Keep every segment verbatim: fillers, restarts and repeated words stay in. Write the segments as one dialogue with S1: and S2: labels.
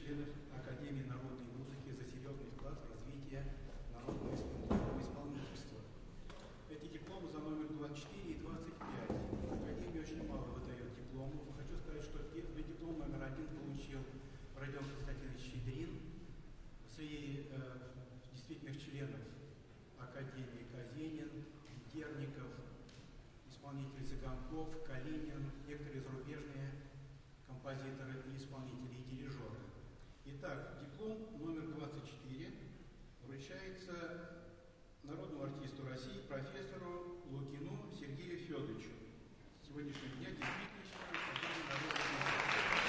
S1: членов Академии народной музыки за серьезный вклад в развитие народного исполнительства. Эти дипломы за номер двадцать четыре и двадцать пять. Академия очень мало выдает дипломов. Хочу сказать, что диплом номер один получил Родион Константинович Щедрин. Среди э, действительных членов Академии Казенин, Дерников, исполнитель Цыганков, Калинин, некоторые зарубежные композиторы и исполнители, и дирижеры. Итак, диплом номер двадцать четыре вручается народному артисту России, профессору Лукину Сергею Федоровичу. С сегодняшнего дня действительно Академии народной музыки.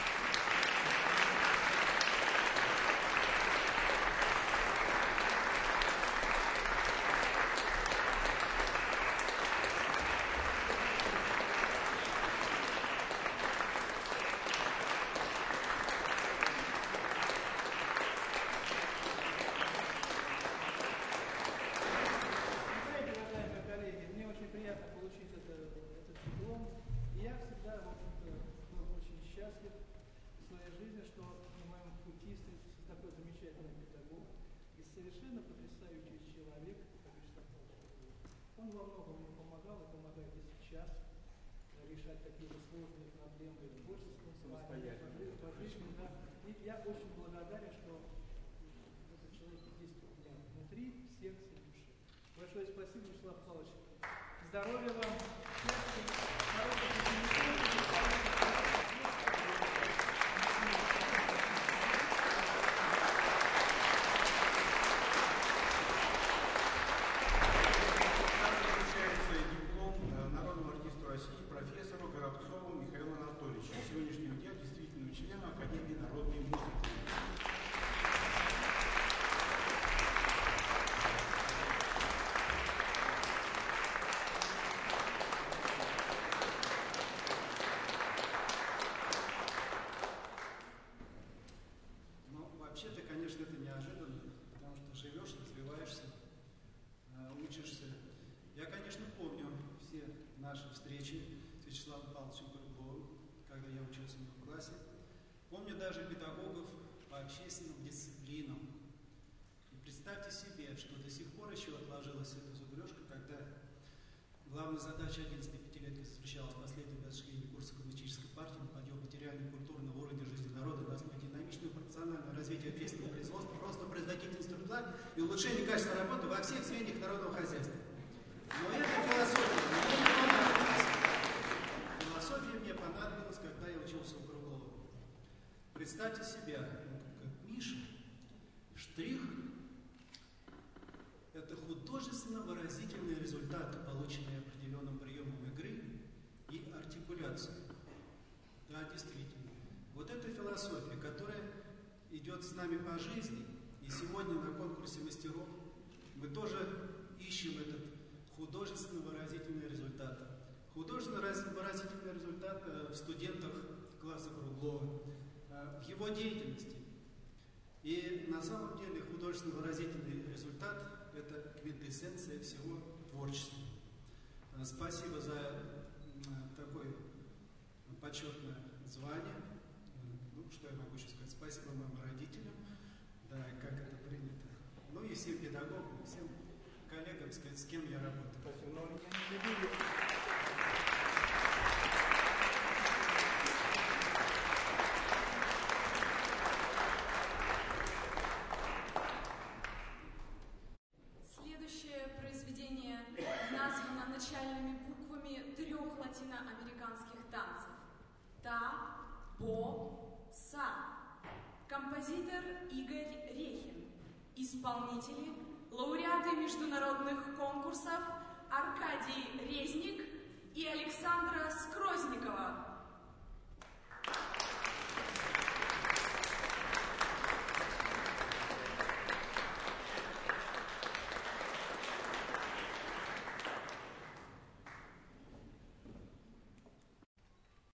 S2: Совершенно потрясающий человек, он во многом мне помогал и помогает и сейчас решать какие-то сложные проблемы в творческом плане, по жизни, да. И я очень благодарен, что этот человек есть у меня внутри, в сердце и душе. Большое спасибо, Вячеслав Павлович. Здоровья вам, счастья, хороших профессору Горобцову Михаилу Анатольевичу, сегодняшнего дня действительно члену Академии народной музыки.
S3: Ну, вообще-то, конечно, это неожиданно, потому что живешь, развиваешься, учишься. Я, конечно, помню все наши встречи с Вячеславом Павловичем Кругловым, когда я учился в классе. Помню даже педагогов по общественным дисциплинам. И представьте себе, что до сих пор еще отложилась эта зубрежка, когда главная задача одиннадцатой пятилетки заключалась в последнем осуществлении курса коммунистической партии на подъем материального и культурного уровня жизни народа на основе динамичного пропорционального развития общественного производства, просто производительности труда и улучшения качества работы во всех звеньях народного хозяйства. Но эта философия мне не понадобилась. Философия мне понадобилась, когда я учился у Круглова. Представьте себя, как Миша, штрих – это художественно-выразительные результаты, полученные определенным приемом игры и артикуляцией. Да, действительно. Вот эта философия, которая идет с нами по жизни, и сегодня на конкурсе мастеров мы тоже ищем этот художественно-выразительный результат. Художественно-выразительный результат в студентах класса Круглова, в его деятельности. И на самом деле художественно-выразительный результат – это квинтэссенция всего творчества. Спасибо за такое почетное звание. Ну, что я могу еще сказать? Спасибо моим родителям, да, как это принято. Ну и всем педагогам, всем коллегам, сказать, с кем я работаю.
S2: Спасибо, но я не люблю.
S4: Следующее произведение названо начальными буквами трех латиноамериканских танцев. Та, бо, са. Композитор Игорь Рехин. Исполнители, лауреаты международных конкурсов Аркадий Резник и Александра Скрозникова.